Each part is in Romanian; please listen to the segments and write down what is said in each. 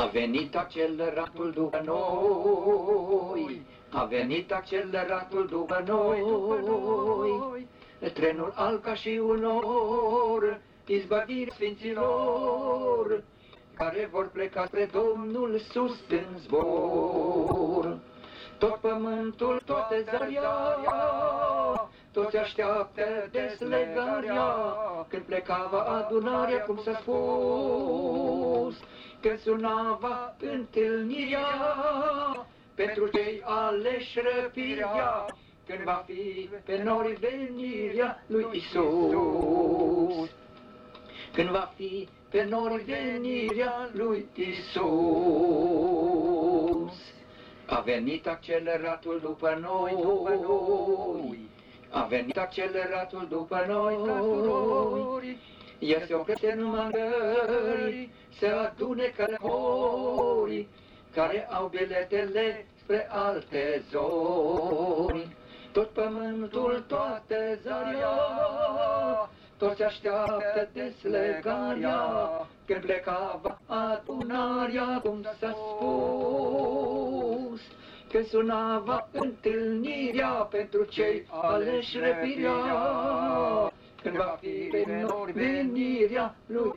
venit acceleratul după noi, a venit acceleratul după noi, trenul alb ca și un nor, izbăvirea sfinților, care vor pleca spre Domnul sus în zbor. Tot pământul, toate zaria, toți așteaptă deslegarea, când plecava adunarea, cum s-a spus, când sunava întâlnirea, pentru cei aleși răpirea, când va fi pe nori venirea lui Iisus. Când va fi pe nori venirea lui Iisus. A venit acceleratul după noi, a venit acceleratul după noi, el se oprește în mângări, se adune călătorii, care au biletele spre alte zoni. Tot pământul, toate zaria, toți așteaptă deslegarea, când plecava adunarea, cum s-a spus, când sunava întâlnirea pentru cei aleși răpirea, când va fi pe nori venirea lui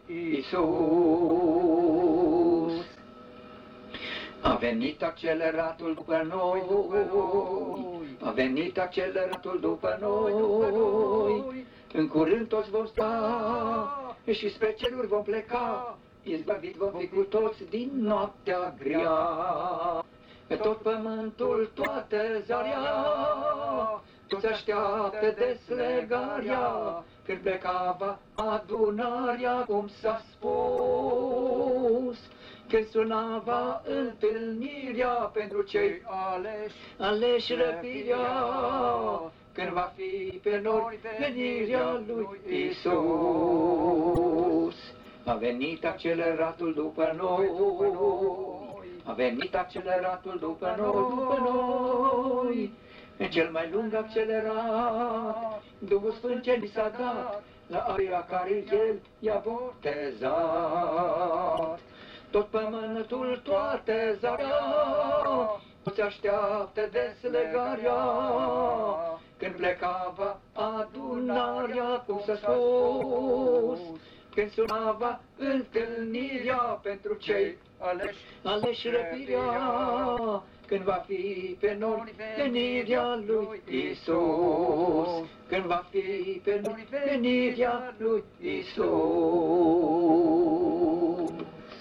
Iisus. A venit acceleratul după noi, a venit acceleratul după noi, în curând toți vom sta și spre ceruri vom pleca, izbăvit vom fi cu toți din noaptea grea. Pe tot pământul, toate zaria, toți așteaptă deslegarea, când plecava adunarea, cum s-a spus, când sunava întâlnirea pentru cei aleși răpirea, când va fi pe nori venirea lui Iisus. A venit acceleratul după noi, a venit acceleratul după noi, în cel mai lung accelerat, Duhul Sfânt ce ni s-a dat, la aia care El i-a botezat. Tot pământul, toate zaria, toți așteaptă deslegarea, când plecava adunarea, cum s-a spus, când sunava întâlnirea pentru cei aleși răpirea, când va fi pe nori venirea lui Iisus, când va fi pe nori venirea lui Iisus.